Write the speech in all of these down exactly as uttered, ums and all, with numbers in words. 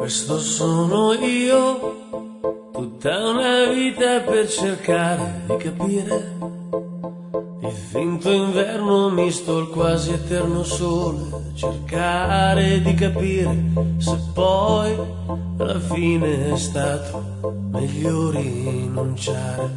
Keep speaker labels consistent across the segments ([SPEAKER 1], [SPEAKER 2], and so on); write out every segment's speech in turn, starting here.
[SPEAKER 1] Questo sono io, tutta una vita per cercare di capire il finto inverno misto al quasi eterno sole, cercare di capire se poi alla fine è stato meglio rinunciare.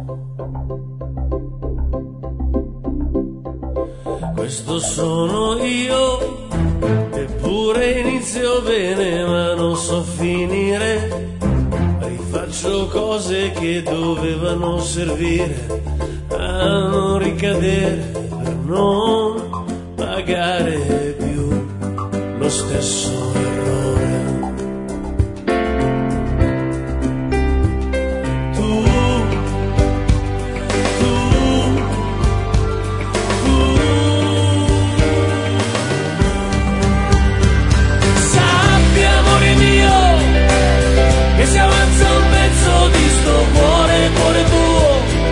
[SPEAKER 1] Questo sono io, eppure inizio bene ma non so finire, rifaccio cose che dovevano servire a non ricadere per non pagare più lo stesso errore. Tu, tu, tu sappi, amore mio, che si avanza un pezzo di sto cuore, cuore tuo.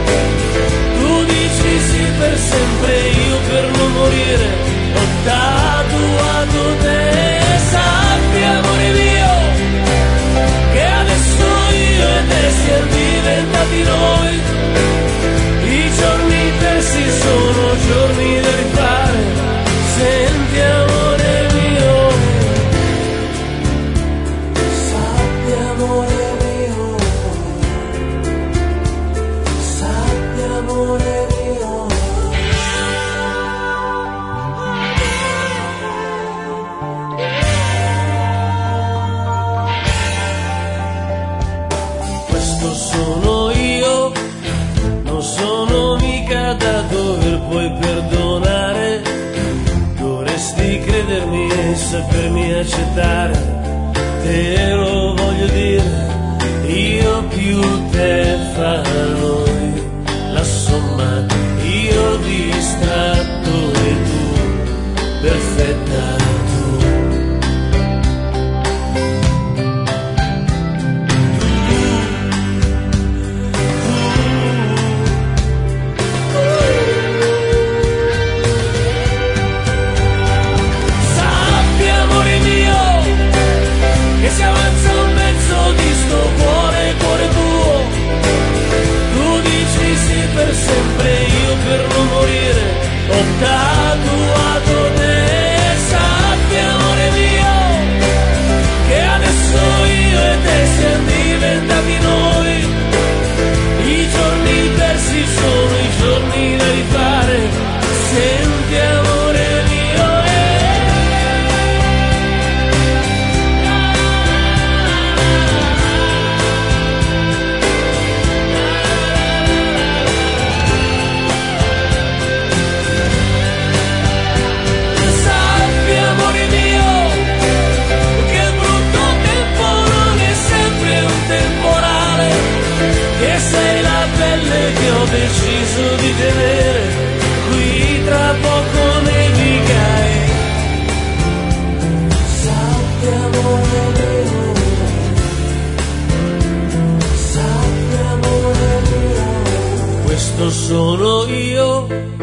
[SPEAKER 1] Per sempre io per non morire ho tatuato te. Sappi, amore mio, che adesso io e te siamo diventati noi. I giorni persi sono giorni da rifare. Senti, amore mio, sappi, amore mio, sappi, amore mio. Sono io, non sono mica da dover poi perdonare. Dovresti credermi e sapermi accettare. Te lo voglio dire, io più te fa noi. La somma, io distratto e tu perfetta. Per sempre io per non morire ho tatuato te. Sappi, amore mio, che adesso io e te siamo diventati noi. I giorni persi sono i giorni da rifare. Senti, amore mio, che ho deciso di tenere. Qui tra poco nevica e sappi, amore mio, sappi, amore mio. Questo sono io,